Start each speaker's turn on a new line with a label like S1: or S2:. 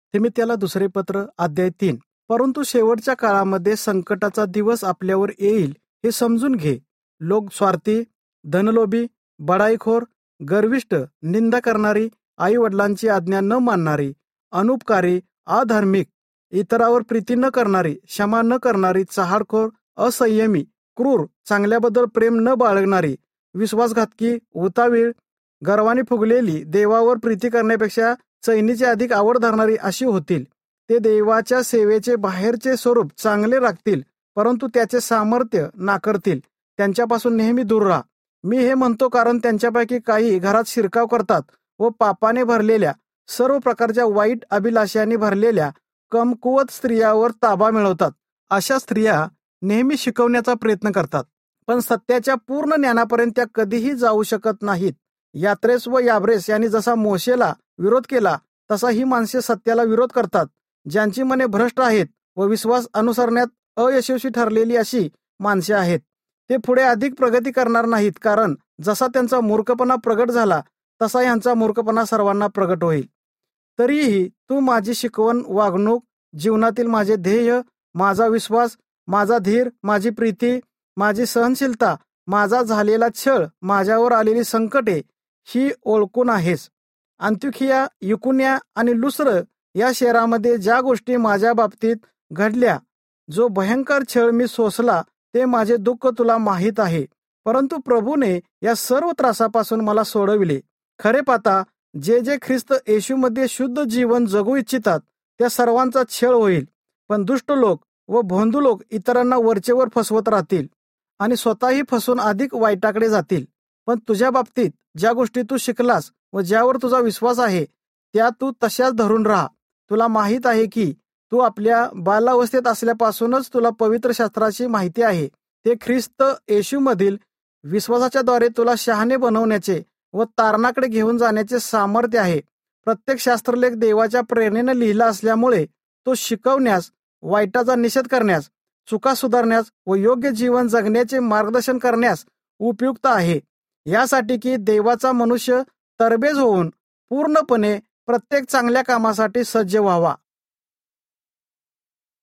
S1: तिमित्याला दुसरे पत्र अध्याय 3. परंतु शेवटच्या काळामध्ये संकटाचा दिवस आपल्यावर येईल हे समजून घे. लोक स्वार्थी, धनलोभी, बडाईखोर, गर्विष्ठ, निंदा करणारी, आई वडिलांची आज्ञा न मानणारी, अनुपकारी, अधार्मिक, इतरावर प्रीती न करणारी, क्षमा न करणारी, चहाडखोर, असंयमी, क्रूर, चांगल्याबद्दल प्रेम न बाळगणारी, विश्वासघातकी, उतावीळ, गर्वाने फुगलेली, देवावर प्रीती करण्यापेक्षा चैनीची अधिक आवड धरणारी अशी होतील. ते देवाच्या सेवेचे बाहेरचे स्वरूप चांगले राखतील, परंतु त्याचे सामर्थ्य नाकारतील. त्यांच्यापासून नेहमी दूर राहा. मी हे म्हणतो कारण त्यांच्यापैकी काही घरात शिरकाव करतात व पापाने भरलेल्या, सर्व प्रकारच्या वाईट अभिलाषांनी भरलेल्या कमकुवत स्त्रियावर ताबा मिळवतात. अशा स्त्रिया नेहमी शिकवण्याचा प्रयत्न करतात, पण सत्याच्या पूर्ण ज्ञानापर्यंत त्या कधीही जाऊ शकत नाहीत. यात्रेस व याब्रेस यांनी जसा मोशेला विरोध केला तसा ही माणसे सत्याला विरोध करतात. ज्यांची मने भ्रष्ट आहेत व विश्वास अनुसरण्यात अयशस्वी ठरलेली अशी माणसे आहेत. ते पुढे अधिक प्रगती करणार नाहीत, कारण जसा त्यांचा मूर्खपणा प्रगट झाला तसा यांचा मूर्खपणा सर्वांना प्रगट होईल. तरीही तू माझी शिकवण, वागणूक, जीवनातील माझे ध्येय, माझा विश्वास, माझा धीर, माझी प्रीती, माझी सहनशीलता, माझा झालेला छळ, माझ्यावर आलेली संकटे ही ओळखून आहेस. अंत्योखिया, इकुन्या आणि लुस्त्र या शहरामध्ये ज्या गोष्टी माझ्या बाबतीत घडल्या, जो भयंकर छळ मी सोसला, ते माझे दुःख तुला माहीत आहे. परंतु प्रभूने या सर्व त्रासापासून मला सोडविले. खरे पाहता जे जे ख्रिस्त येशूमध्ये शुद्ध जीवन जगू इच्छितात त्या सर्वांचा छळ होईल, पण दुष्ट लोक व भोंदू लोक इतरांना वरचेवर फसवत राहतील आणि स्वतःही फसून अधिक वाईटाकडे जातील. पण तुझ्या बाबतीत ज्या गोष्टी तू शिकलास व ज्यावर तुझा विश्वास आहे त्या तू तशाच धरून राहा. तुला माहीत आहे की तू आपल्या बालावस्थेत असल्यापासूनच तुला पवित्र शास्त्राची माहिती आहे. ते ख्रिस्त येशूमधील विश्वासाच्या द्वारे तुला शहाणे बनवण्याचे व तारणाकडे घेऊन जाण्याचे सामर्थ्य आहे. प्रत्येक शास्त्रलेख देवाच्या प्रेरणेने लिहिला असल्यामुळे तो शिकवण्यास, वाईटाचा निषेध करण्यास, चुका सुधारण्यास व योग्य जीवन जगण्याचे मार्गदर्शन करण्यास उपयुक्त आहे. यासाठी की देवाचा मनुष्य तरबेज होऊन पूर्णपणे प्रत्येक चांगल्या कामासाठी सज्ज व्हावा.